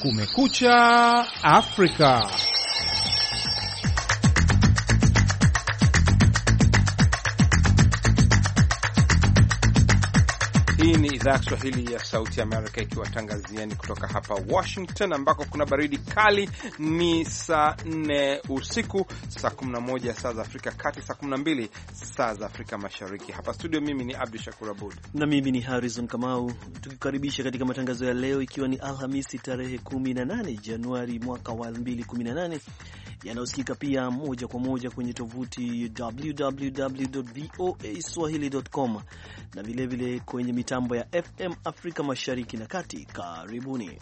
Kumekucha Afrika. Hii ni idhaa ya Kiswahili ya Sauti ya Amerika ikiwatangazieni kutoka hapa Washington, ambako kuna baridi kali. Ni saa 4 usiku, saa 11 saa za Afrika Kati, saa 12 saa za Afrika Mashariki. Hapa studio mimi ni Abdi Shakur Abud na mimi ni Harrison Kamau, tukikaribisha katika matangazo ya leo, ikiwa ni Alhamisi tarehe 18 Januari mwaka wa 2018, yanayosikika pia moja kwa moja kwenye tovuti www.voaswahili.com na vilevile kwenye mitambo ya FM Afrika Mashariki na Kati. Karibuni.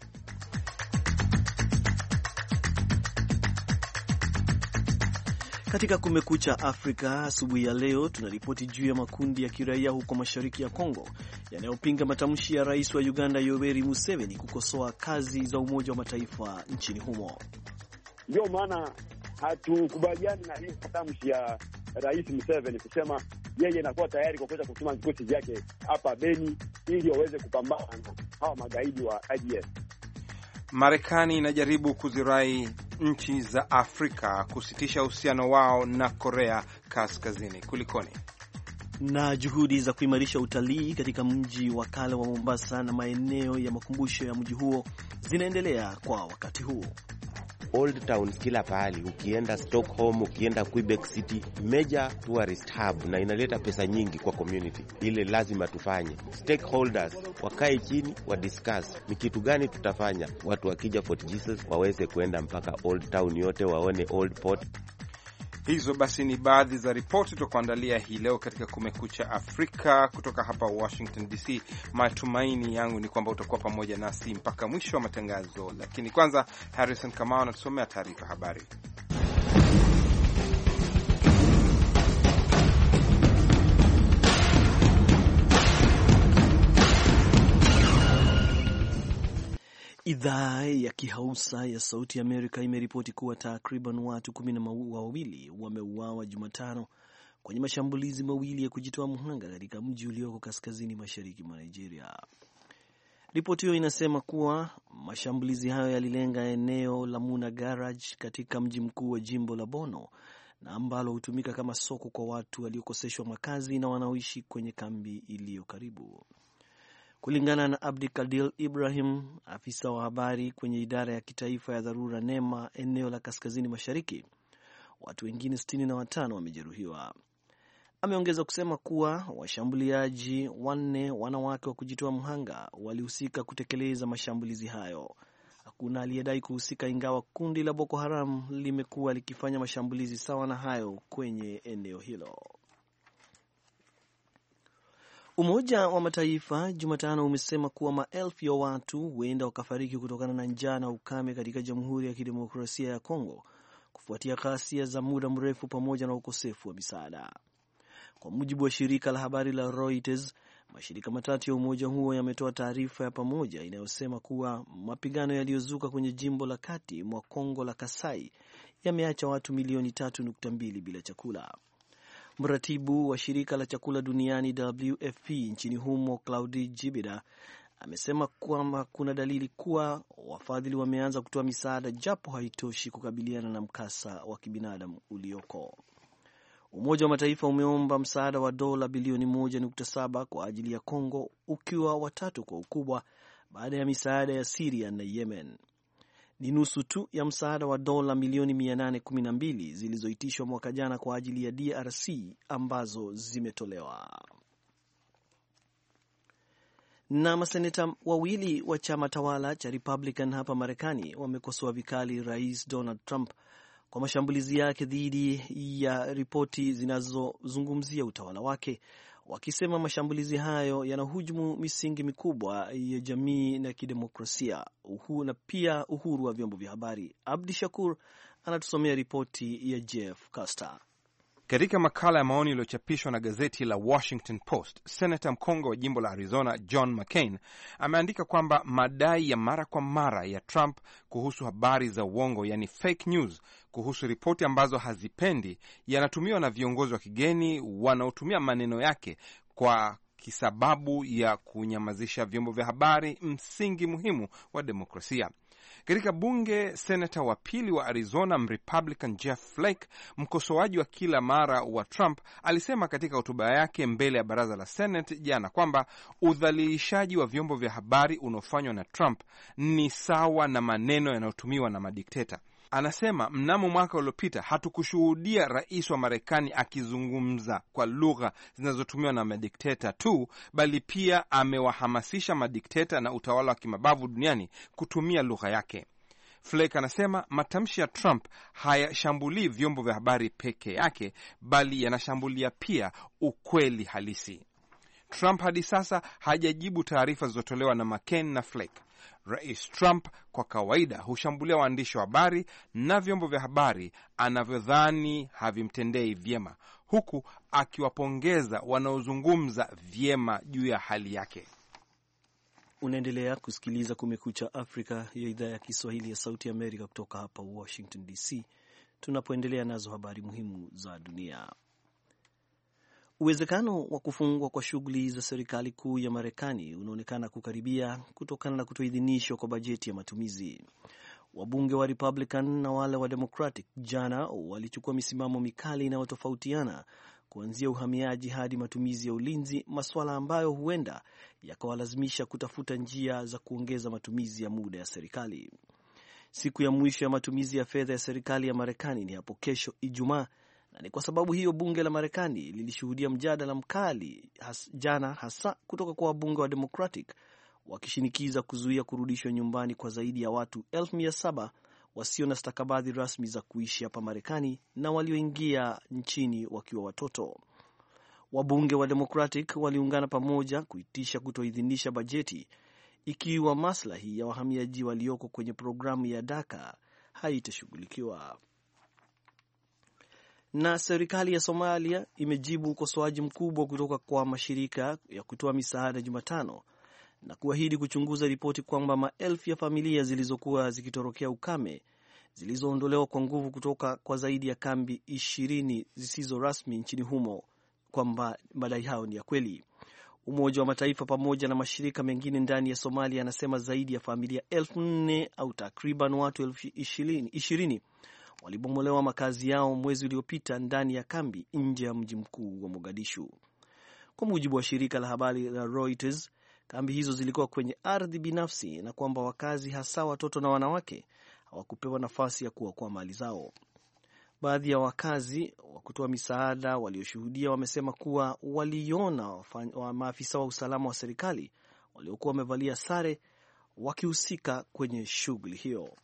Katika Kumekucha Afrika asubuhi ya leo, tunaripoti juu ya makundi ya kiraia huko mashariki ya Kongo yanayopinga matamshi ya Rais wa Uganda Yoweri Museveni kukosoa kazi za Umoja wa Mataifa nchini humo. Ndio maana hatukubaliani na hii matamshi ya Rais Museveni kusema yeye anakuwa tayari kwa kuweza kutuma vikosi vyake hapa Beni ili waweze kupambana na hawa magaidi wa IDF. Marekani inajaribu kuzirai nchi za Afrika kusitisha uhusiano wao na Korea Kaskazini. Kulikoni? Na juhudi za kuimarisha utalii katika mji wa kale wa Mombasa na maeneo ya makumbusho ya mji huo zinaendelea kwa wakati huu. Old towns kila pahali, ukienda Stockholm, ukienda Quebec City, major tourist hub, na inaleta pesa nyingi kwa community. Ile lazima tufanye. Stakeholders wakae chini wa discuss ni kitu gani tutafanya. Watu wakija Fort Jesus waweze kuenda mpaka Old Town yote waone Old Port. Hizo basi ni baadhi za ripoti tutakuandalia hii leo katika Kumekucha Afrika kutoka hapa Washington DC. Matumaini yangu ni kwamba utakuwa pamoja nasi mpaka mwisho wa matangazo, lakini kwanza Harrison Kamau anatusomea taarifa habari. Idhaa ya Kihausa ya Sauti ya Amerika imeripoti kuwa takriban watu 12 wameuawa Jumatano kwenye mashambulizi mawili ya kujitoa mhanga katika mji ulioko kaskazini mashariki mwa Nigeria. Ripoti hiyo inasema kuwa mashambulizi hayo yalilenga eneo la Muna Garage katika mji mkuu wa jimbo la Borno, na ambalo hutumika kama soko kwa watu waliokoseshwa makazi na wanaoishi kwenye kambi iliyo karibu. Kulingana na Abdi Kadil Ibrahim, afisa wa habari kwenye idara ya kitaifa ya dharura NEMA eneo la kaskazini mashariki, watu wengine 65 wamejeruhiwa. Ameongeza kusema kuwa washambuliaji 4 wanawake wa kujitoa mhanga walihusika kutekeleza mashambulizi hayo. Hakuna aliyedai kuhusika, ingawa kundi la Boko Haram limekuwa likifanya mashambulizi sawa na hayo kwenye eneo hilo. Umoja wa Mataifa Jumatano umesema kuwa maelfu ya watu huenda wakafariki kutokana na njaa na ukame katika Jamhuri ya Kidemokrasia ya Kongo kufuatia ghasia za muda mrefu pamoja na ukosefu wa misaada. Kwa mujibu wa shirika la habari la Reuters, mashirika matatu ya umoja huo yametoa taarifa ya pamoja inayosema kuwa mapigano yaliyozuka kwenye jimbo la kati mwa Kongo la Kasai yameacha watu milioni 3.2 bila chakula. Mratibu wa shirika la chakula duniani WFP nchini humo Claudie Jibida amesema kwamba kuna dalili kuwa wafadhili wameanza kutoa misaada, japo haitoshi kukabiliana na mkasa wa kibinadamu ulioko. Umoja wa Mataifa umeomba msaada wa dola bilioni 1.7 kwa ajili ya Kongo, ukiwa watatu kwa ukubwa baada ya misaada ya Syria na Yemen. Ni nusu tu ya msaada wa dola milioni 812 zilizoitishwa mwaka jana kwa ajili ya DRC ambazo zimetolewa. Na maseneta wawili wa chama tawala cha Republican hapa Marekani wamekosoa vikali Rais Donald Trump kwa mashambulizi yake dhidi ya ripoti zinazozungumzia utawala wake, wakisema mashambulizi hayo yanahujumu misingi mikubwa ya jamii na kidemokrasia, na pia uhuru wa vyombo vya habari. Abdi Shakur anatusomea ripoti ya Jeff Caster. Katika makala ya maoni iliyochapishwa na gazeti la Washington Post, Senator mkongwe wa jimbo la Arizona John McCain ameandika kwamba madai ya mara kwa mara ya Trump kuhusu habari za uongo, yani fake news, kuhusu ripoti ambazo hazipendi yanatumiwa na viongozi wa kigeni wanaotumia maneno yake kwa kisababu ya kunyamazisha vyombo vya habari, msingi muhimu wa demokrasia. Katika bunge, senata wa pili wa Arizona Mrepublican Jeff Flake, mkosoaji wa kila mara wa Trump, alisema katika hotuba yake mbele ya baraza la Senate jana kwamba udhalilishaji wa vyombo vya habari unaofanywa na Trump ni sawa na maneno yanayotumiwa na madikteta. Anasema mnamo mwaka uliopita hatukushuhudia rais wa Marekani akizungumza kwa lugha zinazotumiwa na madikteta tu, bali pia amewahamasisha madikteta na utawala wa kimabavu duniani kutumia lugha yake. Flake anasema matamshi ya Trump hayashambulii vyombo vya habari peke yake, bali yanashambulia pia ukweli halisi. Trump hadi sasa hajajibu taarifa zilizotolewa na McCain na Flake. Rais Trump kwa kawaida hushambulia waandishi wa habari na vyombo vya habari anavyodhani havimtendei vyema, huku akiwapongeza wanaozungumza vyema juu ya hali yake. Unaendelea kusikiliza Kumekucha Afrika ya idhaa ya Kiswahili ya Sauti Amerika kutoka hapa Washington DC, tunapoendelea nazo habari muhimu za dunia. Uwezekano wa kufungwa kwa shughuli za serikali kuu ya Marekani unaonekana kukaribia kutokana na kutoidhinishwa kwa bajeti ya matumizi. Wabunge wa Republican na wale wa Democratic jana walichukua misimamo mikali inayotofautiana kuanzia uhamiaji hadi matumizi ya ulinzi, masuala ambayo huenda yakawalazimisha kutafuta njia za kuongeza matumizi ya muda ya serikali. Siku ya mwisho ya matumizi ya fedha ya serikali ya Marekani ni hapo kesho Ijumaa, na ni kwa sababu hiyo bunge la Marekani lilishuhudia mjadala mkali jana, hasa kutoka kwa wabunge wa Democratic wakishinikiza kuzuia kurudishwa nyumbani kwa zaidi ya watu 700,000 wasio na stakabadhi rasmi za kuishi hapa Marekani na walioingia nchini wakiwa watoto. Wabunge wa Democratic waliungana pamoja kuitisha kutoidhinisha bajeti ikiwa maslahi ya wahamiaji walioko kwenye programu ya DACA haitashughulikiwa. Na serikali ya Somalia imejibu ukosoaji mkubwa kutoka kwa mashirika ya kutoa misaada Jumatano na kuahidi kuchunguza ripoti kwamba maelfu ya familia zilizokuwa zikitorokea ukame zilizoondolewa kwa nguvu kutoka kwa zaidi ya kambi 20 zisizo rasmi nchini humo, kwamba madai hao ni ya kweli. Umoja wa Mataifa pamoja na mashirika mengine ndani ya Somalia yanasema zaidi ya familia 4,000 au takriban watu 20,000 walibomolewa makazi yao mwezi uliopita ndani ya kambi nje ya mji mkuu wa Mogadishu. Kwa mujibu wa shirika la habari la Reuters, kambi hizo zilikuwa kwenye ardhi binafsi na kwamba wakazi, hasa watoto na wanawake, hawakupewa nafasi ya kuokoa mali zao. Baadhi ya wakazi wa kutoa misaada walioshuhudia wamesema kuwa waliona maafisa wa usalama wa serikali waliokuwa wamevalia sare wakihusika kwenye shughuli hiyo.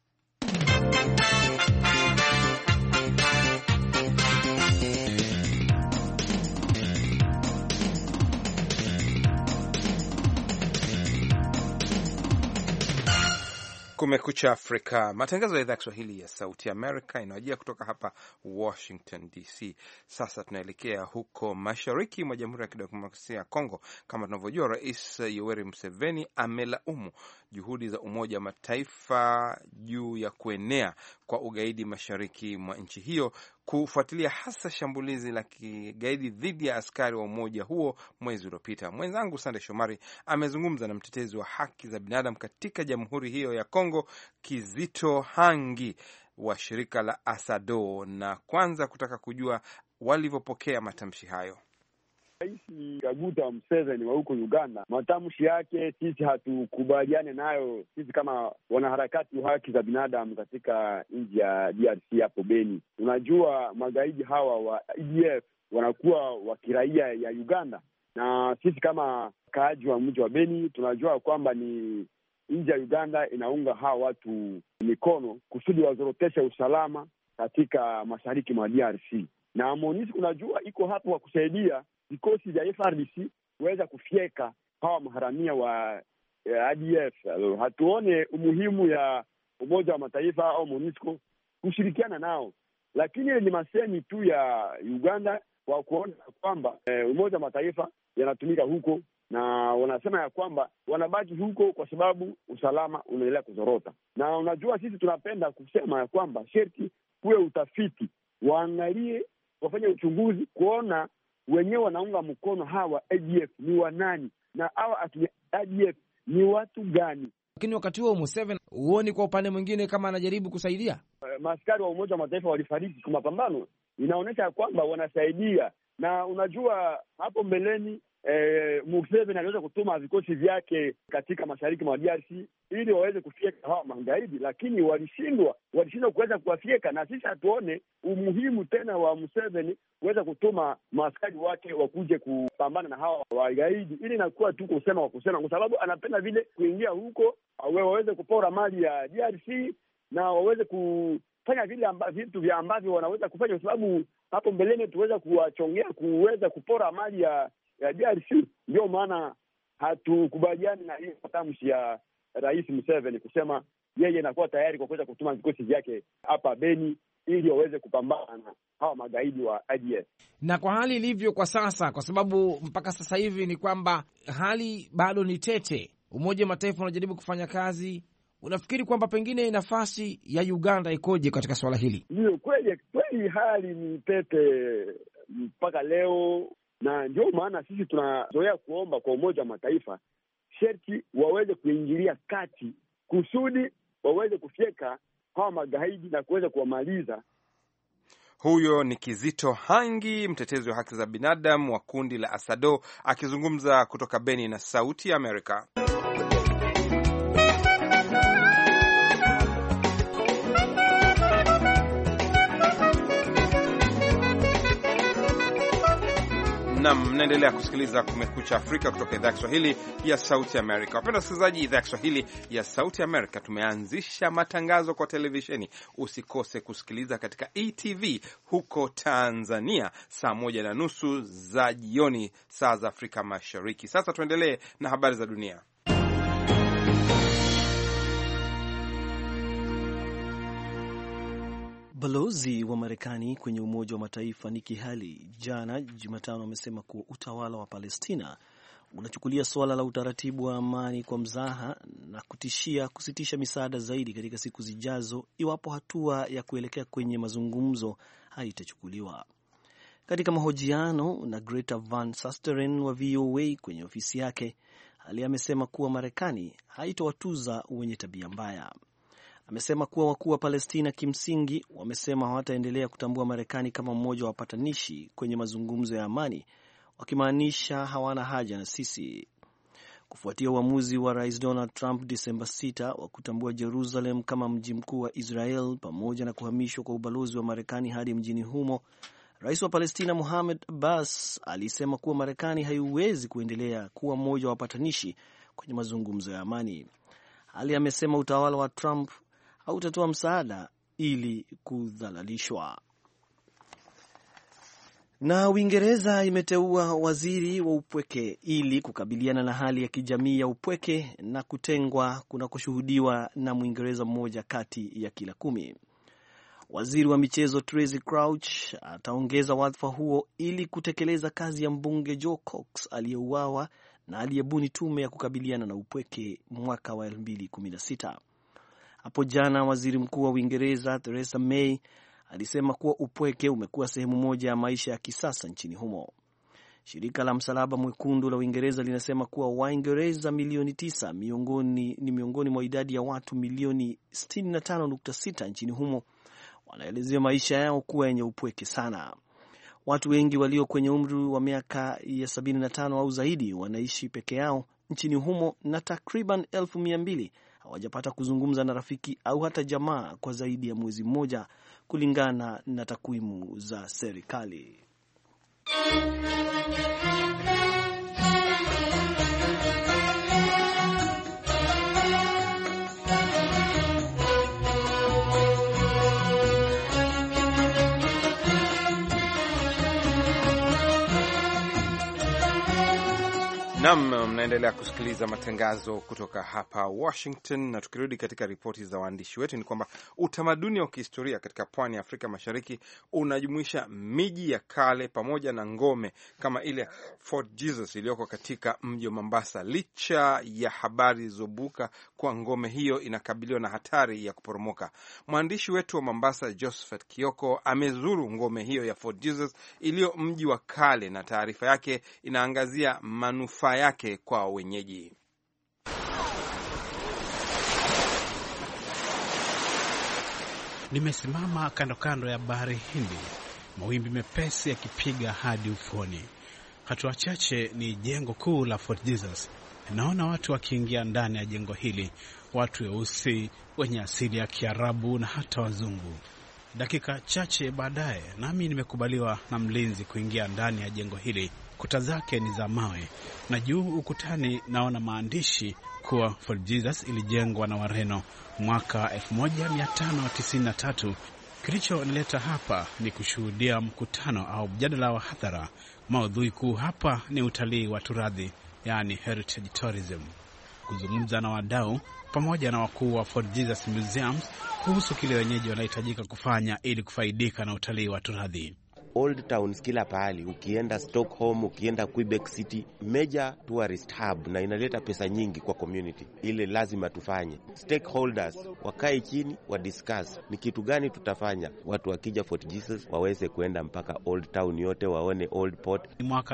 Kumekucha Afrika, matangazo ya idhaa ya Kiswahili ya Sauti Amerika inawajia kutoka hapa Washington DC. Sasa tunaelekea huko mashariki mwa Jamhuri ya Kidemokrasia ya Kongo. Kama tunavyojua, Rais Yoweri Museveni amelaumu juhudi za Umoja wa Mataifa juu ya kuenea kwa ugaidi mashariki mwa nchi hiyo, kufuatilia hasa shambulizi la kigaidi dhidi ya askari wa umoja huo mwezi uliopita. Mwenzangu Sande Shomari amezungumza na mtetezi wa haki za binadamu katika Jamhuri hiyo ya Kongo, Kizito Hangi wa shirika la Asado, na kwanza kutaka kujua walivyopokea matamshi hayo. Rais Kaguta Museveni wa huko Uganda, matamshi yake sisi hatukubaliane nayo, sisi kama wanaharakati wa haki za binadamu katika nchi ya DRC hapo Beni. Unajua magaidi hawa wa EDF wanakuwa wa kiraia ya Uganda, na sisi kama kaaji wa mji wa Beni tunajua kwamba ni nchi ya Uganda inaunga hawa watu mikono kusudi wazorotesha usalama katika mashariki mwa DRC, na MONUSCO unajua iko hapo kwa kusaidia vikosi vya FARDC kuweza kufyeka hawa maharamia wa ADF. Hatuone umuhimu ya Umoja wa Mataifa au MONUSCO kushirikiana nao, lakini ni masemi tu ya Uganda kwa kuona kwamba Umoja wa Mataifa yanatumika huko, na wanasema ya kwamba wanabaki huko kwa sababu usalama unaendelea kuzorota. Na unajua sisi tunapenda kusema ya kwamba sherti kuwe utafiti, waangalie, wafanye uchunguzi kuona wenyewe wanaunga mkono hawa ADF ni wanani, na hawa ADF ni watu gani? Lakini wakati huo Museveni huoni kwa upande mwingine kama anajaribu kusaidia? Maaskari wa Umoja wa Mataifa walifariki kwa mapambano, inaonyesha kwamba wanasaidia. Na unajua hapo mbeleni Museveni aliweza kutuma vikosi vyake katika mashariki mwa DRC ili waweze kufyeka hawa magaidi, lakini walishindwa kuweza kuwafyeka. Na sisi hatuone umuhimu tena wa Museveni kuweza kutuma maaskari wake wakuje kupambana na hawa wagaidi, ili inakuwa tu kusema kwa sababu anapenda vile kuingia huko waweze kupora mali ya DRC na waweze kufanya vile vitu vya ambavyo wanaweza kufanya, kwa sababu hapo mbeleni tuweza kuwachongea kuweza kupora mali ya DRC. Ndio maana hatukubaliani na hiyo matamshi ya Rais Museveni kusema yeye anakuwa tayari kwa kuweza kutuma vikosi vyake hapa Beni ili waweze kupambana na hawa magaidi wa ADF. Na kwa hali ilivyo kwa sasa, kwa sababu mpaka sasa hivi ni kwamba hali bado ni tete, Umoja wa Mataifa unajaribu kufanya kazi, unafikiri kwamba pengine nafasi ya Uganda ikoje katika swala hili? Ndio, kweli hali ni tete mpaka leo, na ndio maana sisi tunazoea kuomba kwa Umoja wa Mataifa sherti waweze kuingilia kati kusudi waweze kufyeka hawa magaidi na kuweza kuwamaliza. Huyo ni Kizito Hangi, mtetezi wa haki za binadamu wa kundi la Asado, akizungumza kutoka Beni na Sauti ya Amerika. Na mnaendelea kusikiliza Kumekucha Afrika kutoka idhaa ya Kiswahili ya Sauti Amerika. Wapenda wasikilizaji, idhaa ya Kiswahili ya Sauti Amerika tumeanzisha matangazo kwa televisheni. Usikose kusikiliza katika ETV huko Tanzania saa 1:30 za jioni, saa za Afrika Mashariki. Sasa tuendelee na habari za dunia. Balozi wa Marekani kwenye Umoja wa Mataifa Nikki Haley jana Jumatano amesema kuwa utawala wa Palestina unachukulia suala la utaratibu wa amani kwa mzaha na kutishia kusitisha misaada zaidi katika siku zijazo iwapo hatua ya kuelekea kwenye mazungumzo haitachukuliwa. Katika mahojiano na Greta Van Susteren wa VOA kwenye ofisi yake, Haley amesema kuwa Marekani haitowatuza wenye tabia mbaya. Amesema kuwa wakuu wa Palestina kimsingi wamesema hawataendelea kutambua Marekani kama mmoja wa wapatanishi kwenye mazungumzo ya amani, wakimaanisha hawana haja na sisi. Kufuatia uamuzi wa Rais Donald Trump Disemba 6 wa kutambua Jerusalem kama mji mkuu wa Israel pamoja na kuhamishwa kwa ubalozi wa Marekani hadi mjini humo, Rais wa Palestina Mohamed Abbas alisema kuwa Marekani haiwezi kuendelea kuwa mmoja wa wapatanishi kwenye mazungumzo ya amani. Hali amesema utawala wa Trump hautatoa msaada ili kudhalalishwa. Na Uingereza imeteua waziri wa upweke ili kukabiliana na hali ya kijamii ya upweke na kutengwa kunakoshuhudiwa na Mwingereza mmoja kati ya kila 10. Waziri wa michezo Tracey Crouch ataongeza wadhifa huo ili kutekeleza kazi ya mbunge Joe Cox aliyeuawa na aliyebuni tume ya kukabiliana na upweke mwaka wa 2016. Hapo jana waziri mkuu wa Uingereza Theresa May alisema kuwa upweke umekuwa sehemu moja ya maisha ya kisasa nchini humo. Shirika la Msalaba Mwekundu la Uingereza linasema kuwa Waingereza milioni 9 ni miongoni mwa idadi ya watu milioni 65.6 nchini humo wanaelezea maisha yao kuwa yenye upweke sana. Watu wengi walio kwenye umri wa miaka ya 75 au zaidi wanaishi peke yao nchini humo na takriban 200,000 hawajapata kuzungumza na rafiki au hata jamaa kwa zaidi ya mwezi mmoja, kulingana na takwimu za serikali. Naam, mnaendelea kusikiliza matangazo kutoka hapa Washington, na tukirudi katika ripoti za waandishi wetu ni kwamba utamaduni wa kihistoria katika pwani ya Afrika Mashariki unajumuisha miji ya kale pamoja na ngome kama ile Fort Jesus iliyoko katika mji wa Mombasa, licha ya habari zilizobuka kwa ngome hiyo inakabiliwa na hatari ya kuporomoka. Mwandishi wetu wa Mombasa Josephat Kioko amezuru ngome hiyo ya Fort Jesus iliyo mji wa kale, na taarifa yake inaangazia manufaa yake kwa wenyeji. Nimesimama kando kando ya bahari Hindi, mawimbi mepesi yakipiga hadi ufoni. Hatua chache ni jengo kuu la Fort Jesus. Naona watu wakiingia ndani ya jengo hili, watu weusi, wenye asili ya Kiarabu na hata wazungu. Dakika chache baadaye, nami nimekubaliwa na mlinzi kuingia ndani ya jengo hili. Kuta zake ni za mawe na juu ukutani naona maandishi kuwa Fort Jesus ilijengwa na Wareno mwaka 1593. Kilichonileta hapa ni kushuhudia mkutano au mjadala wa hadhara. Maudhui kuu hapa ni utalii wa turadhi, yani heritage tourism. Kuzungumza na wadau pamoja na wakuu wa Fort Jesus Museums kuhusu kile wenyeji wanahitajika kufanya ili kufaidika na utalii wa turadhi. Old towns kila pahali, ukienda Stockholm, ukienda Quebec City, major tourist hub, na inaleta pesa nyingi kwa community. Ile lazima tufanye. Stakeholders wakae chini wa discuss ni kitu gani tutafanya. Watu wakija Fort Jesus waweze kuenda mpaka old town yote waone old port. Mwaka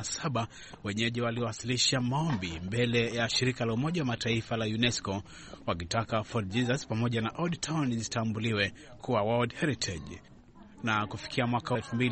97 wenyeji waliwasilisha maombi mbele ya shirika la Umoja wa Mataifa la UNESCO wakitaka Fort Jesus pamoja na old town zitambuliwe kuwa World Heritage. Na kufikia mwaka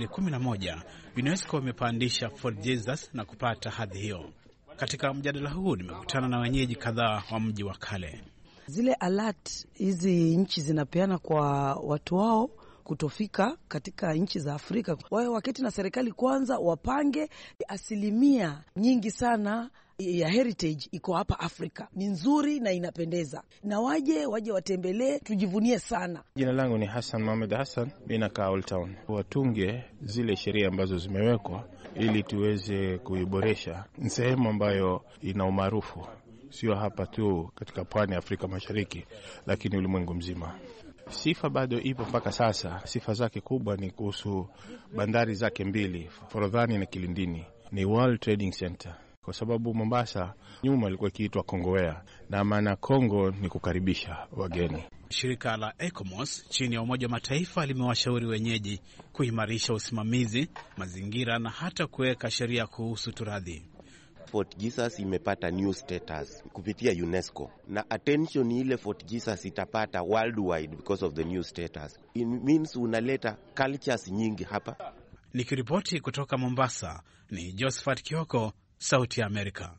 2011 UNESCO imepandisha Fort Jesus na kupata hadhi hiyo. Katika mjadala huu nimekutana na wenyeji kadhaa wa mji wa kale. Zile alert hizi nchi zinapeana kwa watu wao kutofika katika nchi za Afrika, wao wakati na serikali kwanza wapange asilimia nyingi sana ya heritage iko hapa Afrika. Ni nzuri na inapendeza, na waje watembelee, tujivunie sana. Jina langu ni Hassan Mohamed Hassan, mimi nakaa Old Town. Watunge zile sheria ambazo zimewekwa ili tuweze kuiboresha. Ni sehemu ambayo ina umaarufu, sio hapa tu katika pwani ya Afrika Mashariki, lakini ulimwengu mzima. Sifa bado ipo mpaka sasa. Sifa zake kubwa ni kuhusu bandari zake mbili, Forodhani na Kilindini. Ni World Trading Center. Kwa sababu Mombasa nyuma ilikuwa ikiitwa Kongowea, na maana Kongo ni kukaribisha wageni. Shirika la ECOMOS chini ya Umoja wa Mataifa limewashauri wenyeji kuimarisha usimamizi, mazingira na hata kuweka sheria kuhusu turadhi. Fort Jesus imepata new status kupitia UNESCO, na attention ile Fort Jesus itapata worldwide because of the new status. It means unaleta cultures nyingi hapa. Nikiripoti kutoka Mombasa ni Josephat Kioko, Sauti ya Amerika.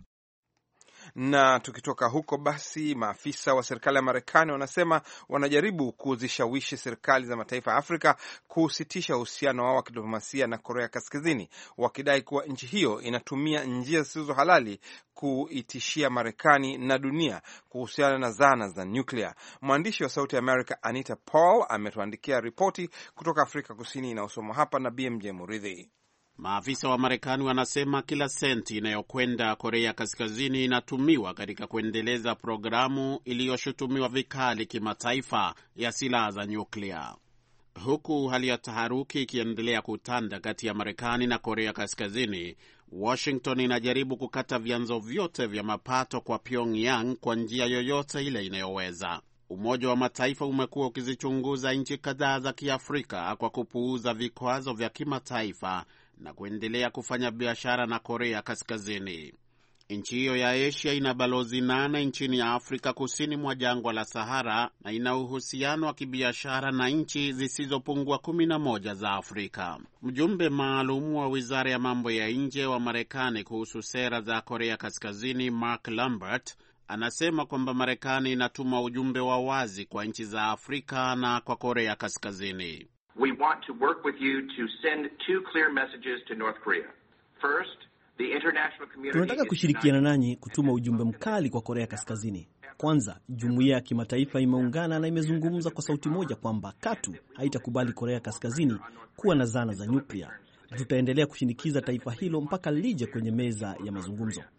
Na tukitoka huko basi, maafisa wa serikali ya Marekani wanasema wanajaribu kuzishawishi serikali za mataifa ya Afrika kusitisha uhusiano wao wa kidiplomasia na Korea Kaskazini, wakidai kuwa nchi hiyo inatumia njia zisizo halali kuitishia Marekani na dunia kuhusiana na zana za nyuklia. Mwandishi wa Sauti ya Amerika Anita Paul ametuandikia ripoti kutoka Afrika Kusini inayosomwa hapa na BMJ Muridhi. Maafisa wa Marekani wanasema kila senti inayokwenda Korea Kaskazini inatumiwa katika kuendeleza programu iliyoshutumiwa vikali kimataifa ya silaha za nyuklia. Huku hali ya taharuki ikiendelea kutanda kati ya Marekani na Korea Kaskazini, Washington inajaribu kukata vyanzo vyote vya mapato kwa Pyongyang kwa njia yoyote ile inayoweza. Umoja wa Mataifa umekuwa ukizichunguza nchi kadhaa za Kiafrika kwa kupuuza vikwazo vya kimataifa na kuendelea kufanya biashara na Korea Kaskazini. Nchi hiyo ya Asia ina balozi 8 nchini ya Afrika kusini mwa jangwa la Sahara na ina uhusiano wa kibiashara na nchi zisizopungua 11 za Afrika. Mjumbe maalum wa Wizara ya Mambo ya Nje wa Marekani kuhusu sera za Korea Kaskazini, Mark Lambert, anasema kwamba Marekani inatuma ujumbe wa wazi kwa nchi za Afrika na kwa Korea Kaskazini. We want to work with you to send 2 clear messages to North Korea. First, the international community. Tunataka kushirikiana nanyi kutuma ujumbe mkali kwa Korea Kaskazini. Kwanza, jumuiya ya kimataifa imeungana na imezungumza kwa sauti moja kwamba katu haitakubali Korea Kaskazini kuwa na zana za nyuklia. Tutaendelea kushinikiza taifa hilo mpaka lije kwenye meza ya mazungumzo.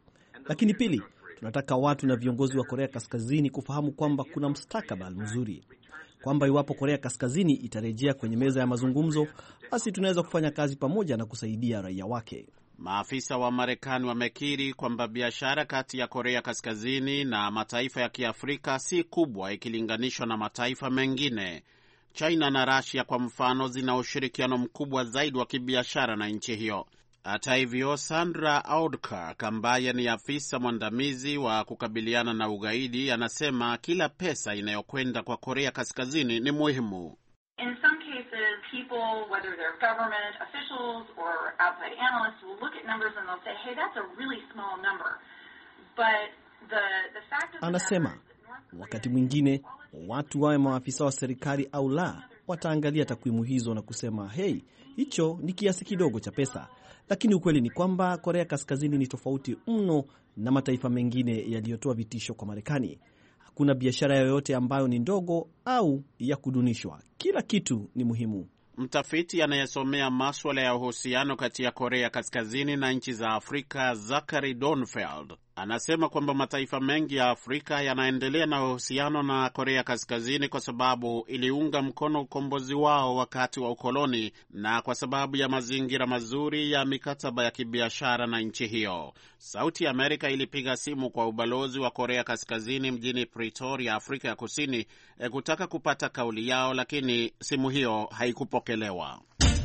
Lakini pili, tunataka watu na viongozi wa Korea Kaskazini kufahamu kwamba kuna mustakabali mzuri, kwamba iwapo Korea Kaskazini itarejea kwenye meza ya mazungumzo, basi tunaweza kufanya kazi pamoja na kusaidia raia wake. Maafisa wa Marekani wamekiri kwamba biashara kati ya Korea Kaskazini na mataifa ya Kiafrika si kubwa ikilinganishwa na mataifa mengine. China na Russia kwa mfano zina ushirikiano mkubwa zaidi wa kibiashara na nchi hiyo. Hata hivyo, Sandra Audkirk ambaye ni afisa mwandamizi wa kukabiliana na ugaidi anasema kila pesa inayokwenda kwa Korea Kaskazini ni muhimu. In some cases, people, whether they're government officials or outside analysts, will look at numbers and they'll say, hey, that's a really small number. But the fact of Anasema wakati mwingine watu wawe maafisa wa serikali au la, wataangalia takwimu hizo na kusema, hey, hicho ni kiasi kidogo cha pesa. Lakini ukweli ni kwamba Korea Kaskazini ni tofauti mno na mataifa mengine yaliyotoa vitisho kwa Marekani. Hakuna biashara yoyote ambayo ni ndogo au ya kudunishwa. Kila kitu ni muhimu. Mtafiti anayesomea maswala ya uhusiano kati ya Korea Kaskazini na nchi za Afrika, Zachary Donfeld, anasema kwamba mataifa mengi ya Afrika yanaendelea na uhusiano na Korea Kaskazini kwa sababu iliunga mkono ukombozi wao wakati wa ukoloni na kwa sababu ya mazingira mazuri ya mikataba ya kibiashara na nchi hiyo. Sauti ya Amerika ilipiga simu kwa ubalozi wa Korea Kaskazini mjini Pretoria, Afrika ya Kusini, kutaka kupata kauli yao, lakini simu hiyo haikupokelewa.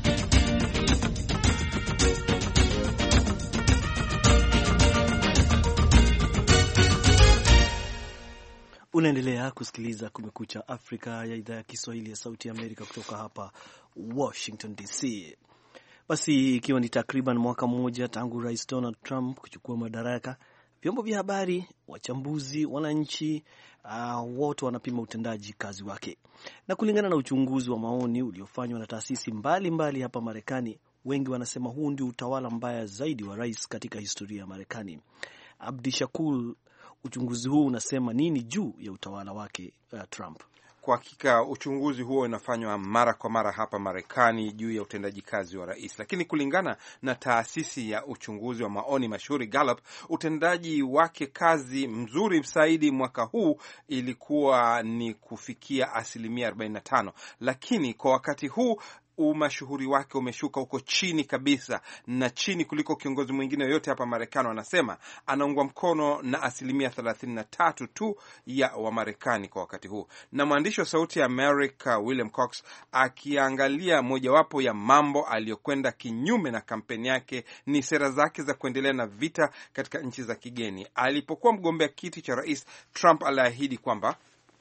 Unaendelea kusikiliza Kumekucha Afrika ya idhaa ya Kiswahili ya Sauti ya Amerika kutoka hapa Washington DC. Basi ikiwa ni takriban mwaka mmoja tangu Rais Donald Trump kuchukua madaraka, vyombo vya habari, wachambuzi, wananchi wote wanapima utendaji kazi wake. Na kulingana na uchunguzi wa maoni uliofanywa na taasisi mbalimbali hapa Marekani, wengi wanasema huu ndio utawala mbaya zaidi wa rais katika historia ya Marekani. Abdi Shakur, uchunguzi huu unasema nini juu ya utawala wake Trump? Kwa hakika uchunguzi huo unafanywa mara kwa mara hapa Marekani juu ya utendaji kazi wa rais, lakini kulingana na taasisi ya uchunguzi wa maoni mashuhuri Gallup, utendaji wake kazi mzuri zaidi mwaka huu ilikuwa ni kufikia 45%, lakini kwa wakati huu umashuhuri wake umeshuka huko chini kabisa, na chini kuliko kiongozi mwingine yoyote hapa Marekani. Wanasema anaungwa mkono na 33% tu ya Wamarekani kwa wakati huu. Na mwandishi wa Sauti ya America William Cox akiangalia mojawapo ya mambo aliyokwenda kinyume na kampeni yake ni sera zake za kuendelea na vita katika nchi za kigeni. Alipokuwa mgombea kiti cha rais, Trump aliahidi kwamba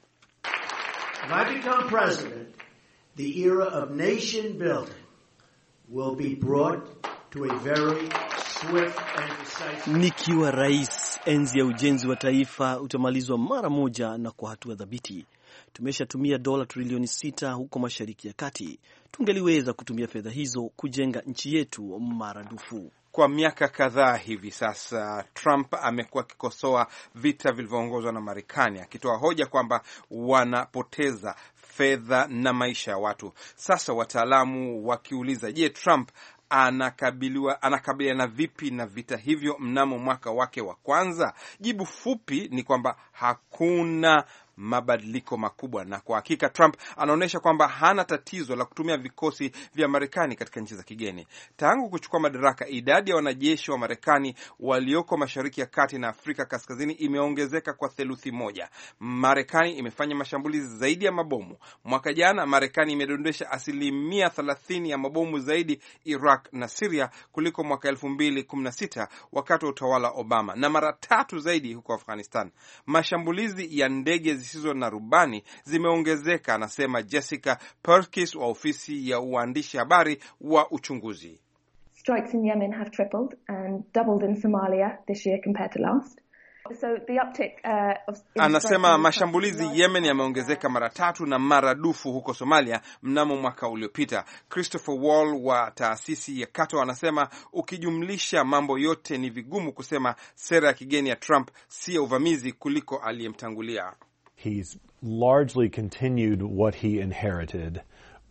the era of nation building will be brought to a very swift and decisive. Nikiwa rais, enzi ya ujenzi wa taifa utamalizwa mara moja na kwa hatua dhabiti. Tumeshatumia dola trilioni 6 huko Mashariki ya Kati. Tungeliweza kutumia fedha hizo kujenga nchi yetu maradufu. Kwa miaka kadhaa hivi sasa, Trump amekuwa akikosoa vita vilivyoongozwa na Marekani, akitoa hoja kwamba wanapoteza fedha na maisha ya watu. Sasa wataalamu wakiuliza, je, Trump anakabiliana vipi na vita hivyo mnamo mwaka wake wa kwanza? Jibu fupi ni kwamba hakuna mabadiliko makubwa, na kwa hakika Trump anaonyesha kwamba hana tatizo la kutumia vikosi vya Marekani katika nchi za kigeni. Tangu kuchukua madaraka, idadi ya wanajeshi wa Marekani walioko Mashariki ya Kati na Afrika Kaskazini imeongezeka kwa 1/3. Marekani imefanya mashambulizi zaidi ya mabomu. Mwaka jana Marekani imedondesha 30% ya mabomu zaidi Iraq na Syria kuliko mwaka 2016 wakati wa utawala wa Obama, na mara 3 zaidi huko Afghanistan. Mashambulizi ya ndege zisizo na rubani zimeongezeka, anasema Jessica Perkins wa ofisi ya uandishi habari wa uchunguzi. Strikes in Yemen have tripled and doubled in Somalia this year compared to last. So the uptick anasema mashambulizi Yemen yameongezeka mara 3 na maradufu huko Somalia mnamo mwaka uliopita. Christopher Wall wa taasisi ya Cato anasema ukijumlisha mambo yote ni vigumu kusema sera ya kigeni ya Trump si ya uvamizi kuliko aliyemtangulia. He's largely continued what he inherited,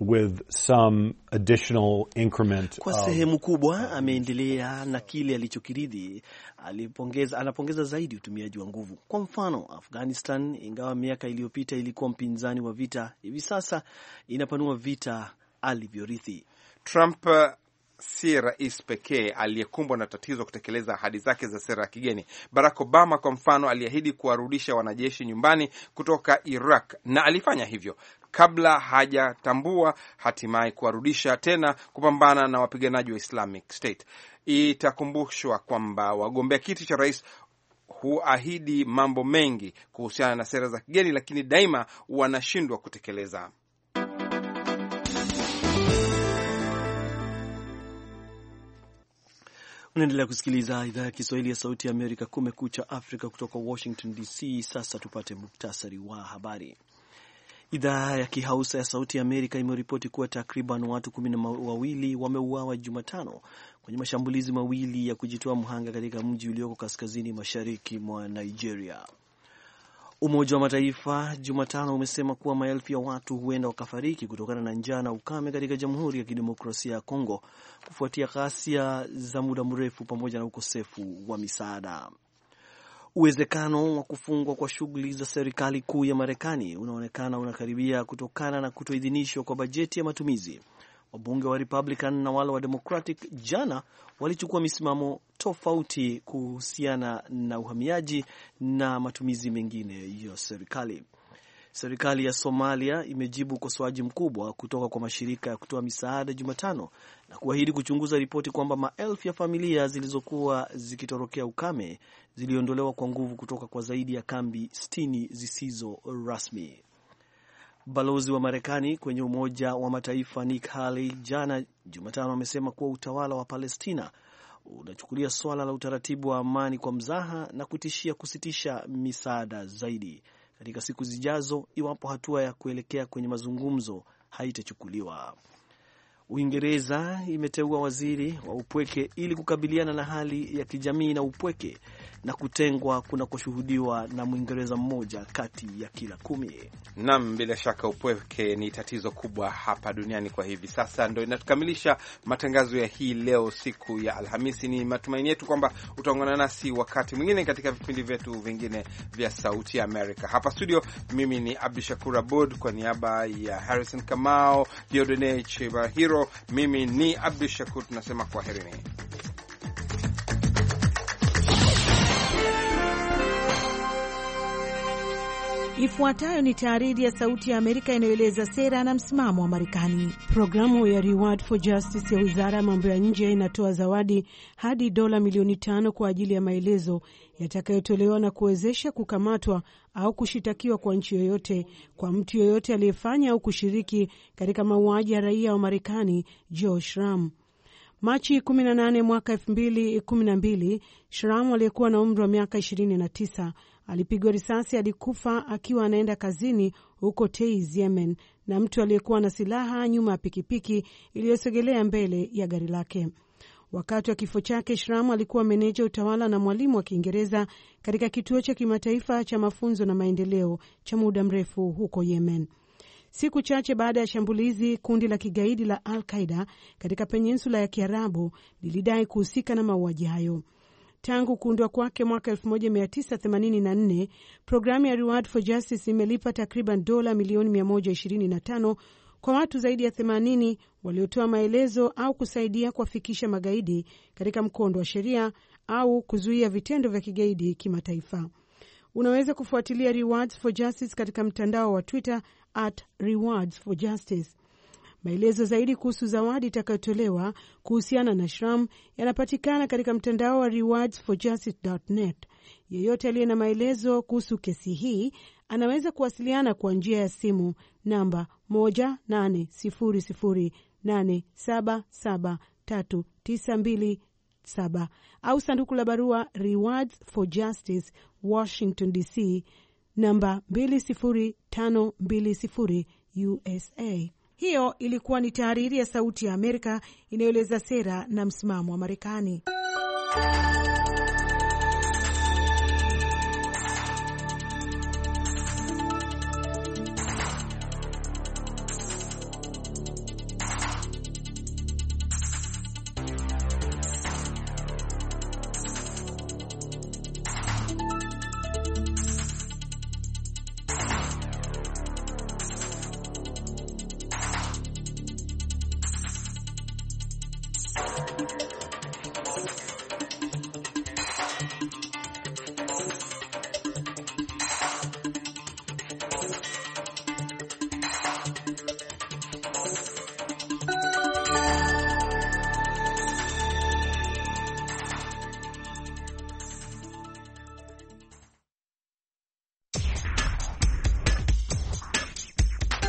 with some additional increment. Kwa sehemu kubwa ameendelea na kile alichokiridhi. Anapongeza zaidi utumiaji wa nguvu. Kwa mfano, Afghanistan, ingawa miaka iliyopita ilikuwa mpinzani wa vita, hivi sasa inapanua vita alivyorithi. Trump si rais pekee aliyekumbwa na tatizo kutekeleza ahadi zake za sera ya kigeni. Barack Obama kwa mfano aliahidi kuwarudisha wanajeshi nyumbani kutoka Iraq, na alifanya hivyo kabla hajatambua hatimaye kuwarudisha tena kupambana na wapiganaji wa Islamic State. Itakumbushwa kwamba wagombea kiti cha rais huahidi mambo mengi kuhusiana na sera za kigeni, lakini daima wanashindwa kutekeleza. Unaendelea kusikiliza idhaa ya Kiswahili ya Sauti ya Amerika, Kumekucha Afrika, kutoka Washington DC. Sasa tupate muktasari wa habari. Idhaa ya Kihausa ya Sauti ya Amerika imeripoti kuwa takriban watu 12 wameuawa Jumatano kwenye mashambulizi mawili ya kujitoa mhanga katika mji ulioko kaskazini mashariki mwa Nigeria. Umoja wa Mataifa Jumatano umesema kuwa maelfu ya watu huenda wakafariki kutokana na njaa na ukame katika Jamhuri ya Kidemokrasia ya Kongo kufuatia ghasia za muda mrefu pamoja na ukosefu wa misaada. Uwezekano wa kufungwa kwa shughuli za serikali kuu ya Marekani unaonekana unakaribia kutokana na kutoidhinishwa kwa bajeti ya matumizi. Wabunge wa Republican na wale wa Democratic jana walichukua misimamo tofauti kuhusiana na uhamiaji na matumizi mengine ya serikali. Serikali ya Somalia imejibu ukosoaji mkubwa kutoka kwa mashirika ya kutoa misaada Jumatano na kuahidi kuchunguza ripoti kwamba maelfu ya familia zilizokuwa zikitorokea ukame ziliondolewa kwa nguvu kutoka kwa zaidi ya kambi 60 zisizo rasmi. Balozi wa Marekani kwenye Umoja wa Mataifa Nikki Haley jana Jumatano amesema kuwa utawala wa Palestina unachukulia swala la utaratibu wa amani kwa mzaha na kutishia kusitisha misaada zaidi katika siku zijazo iwapo hatua ya kuelekea kwenye mazungumzo haitachukuliwa. Uingereza imeteua waziri wa upweke ili kukabiliana na hali ya kijamii na upweke na kutengwa kunakoshuhudiwa na Mwingereza mmoja kati ya kila 10. Naam, bila shaka upweke ni tatizo kubwa hapa duniani kwa hivi sasa. Ndio inatukamilisha matangazo ya hii leo, siku ya Alhamisi. Ni matumaini yetu kwamba utaungana nasi wakati mwingine katika vipindi vyetu vingine vya Sauti ya Amerika. Hapa studio, mimi ni Abdushakur Abud kwa niaba ya Harrison Kamau, Diodone Chebahiro, mimi ni Abdushakur, tunasema kwaherini. Ifuatayo ni tahariri ya Sauti ya Amerika inayoeleza sera na msimamo wa Marekani. Programu ya Reward for Justice ya Wizara ya Mambo ya Nje inatoa zawadi hadi dola milioni 5 kwa ajili ya maelezo yatakayotolewa na kuwezesha kukamatwa au kushitakiwa kwa nchi yoyote kwa mtu yoyote aliyefanya au kushiriki katika mauaji ya raia wa Marekani Josh Ram. Machi 18 mwaka 2012, Shram aliyekuwa na umri wa miaka 29 alipigwa risasi hadi kufa akiwa anaenda kazini huko Taiz, Yemen, na mtu aliyekuwa na silaha nyuma ya pikipiki iliyosogelea mbele ya gari lake. Wakati wa kifo chake, Shram alikuwa meneja utawala na mwalimu wa Kiingereza katika kituo cha kimataifa cha mafunzo na maendeleo cha muda mrefu huko Yemen. Siku chache baada ya shambulizi, kundi la kigaidi la Al-Qaeda katika peninsula ya Kiarabu lilidai kuhusika na mauaji hayo. Tangu kuundwa kwake mwaka 1984, programu ya Reward for Justice imelipa takriban dola milioni 125 kwa watu zaidi ya 80 waliotoa maelezo au kusaidia kuwafikisha magaidi katika mkondo wa sheria au kuzuia vitendo vya kigaidi kimataifa. Unaweza kufuatilia Rewards for Justice katika mtandao wa Twitter @RewardsForJustice. Maelezo zaidi kuhusu zawadi itakayotolewa kuhusiana na Shram yanapatikana katika mtandao wa rewardsforjustice.net. Yeyote aliye na maelezo kuhusu kesi hii anaweza kuwasiliana kwa njia ya simu namba 1-800-877-3927 au sanduku la barua Rewards for Justice, Washington DC namba 20520 USA. Hiyo ilikuwa ni tahariri ya Sauti ya Amerika inayoeleza sera na msimamo wa Marekani.